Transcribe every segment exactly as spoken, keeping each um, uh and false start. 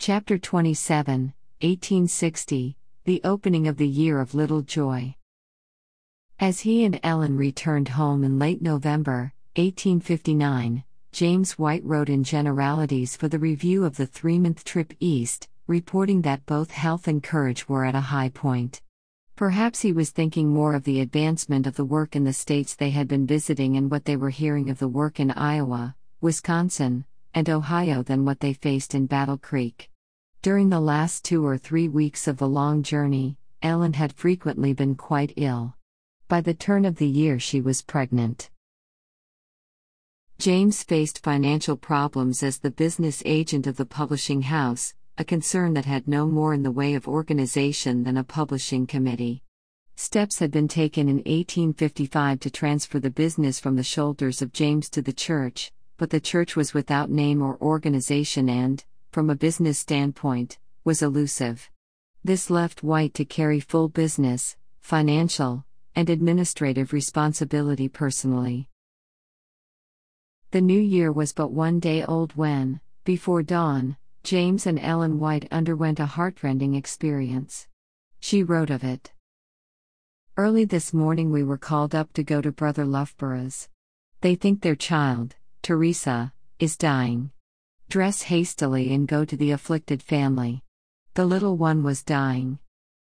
Chapter twenty-seven, eighteen sixty, The Opening of the Year of Little Joy. As he and Ellen returned home in late November, eighteen fifty-nine, James White wrote in Generalities for the review of the three-month trip east, reporting that both health and courage were at a high point. Perhaps he was thinking more of the advancement of the work in the states they had been visiting and what they were hearing of the work in Iowa, Wisconsin, and Ohio than what they faced in Battle Creek. During the last two or three weeks of the long journey, Ellen had frequently been quite ill. By the turn of the year she was pregnant. James faced financial problems as the business agent of the publishing house, a concern that had no more in the way of organization than a publishing committee. Steps had been taken in eighteen fifty-five to transfer the business from the shoulders of James to the church, but the church was without name or organization and, from a business standpoint, was elusive. This left White to carry full business, financial, and administrative responsibility personally. The new year was but one day old when, before dawn, James and Ellen White underwent a heartrending experience. She wrote of it. Early this morning we were called up to go to Brother Loughborough's. They think their child, Teresa, is dying. Dress hastily and go to the afflicted family. The little one was dying.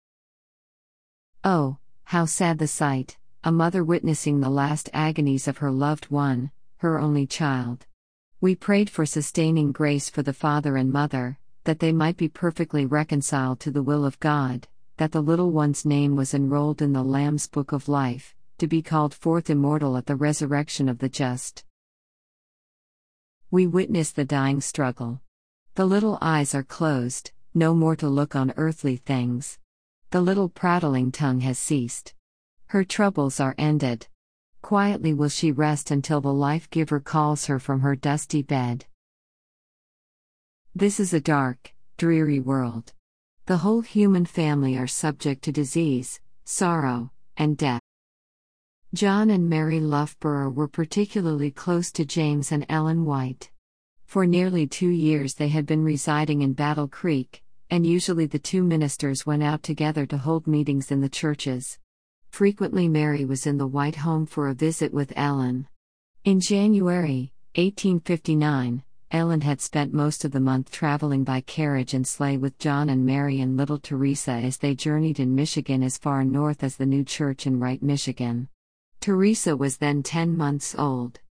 Oh, how sad the sight, a mother witnessing the last agonies of her loved one, her only child. We prayed for sustaining grace for the father and mother, that they might be perfectly reconciled to the will of God, that the little one's name was enrolled in the Lamb's Book of Life, to be called forth immortal at the resurrection of the just. We witness the dying struggle. The little eyes are closed, no more to look on earthly things. The little prattling tongue has ceased. Her troubles are ended. Quietly will she rest until the life-giver calls her from her dusty bed. This is a dark, dreary world. The whole human family are subject to disease, sorrow, and death. John and Mary Loughborough were particularly close to James and Ellen White. For nearly two years they had been residing in Battle Creek, and usually the two ministers went out together to hold meetings in the churches. Frequently Mary was in the White home for a visit with Ellen. In January, eighteen fifty-nine, Ellen had spent most of the month traveling by carriage and sleigh with John and Mary and little Teresa as they journeyed in Michigan as far north as the new church in Wright, Michigan. Teresa was then ten months old.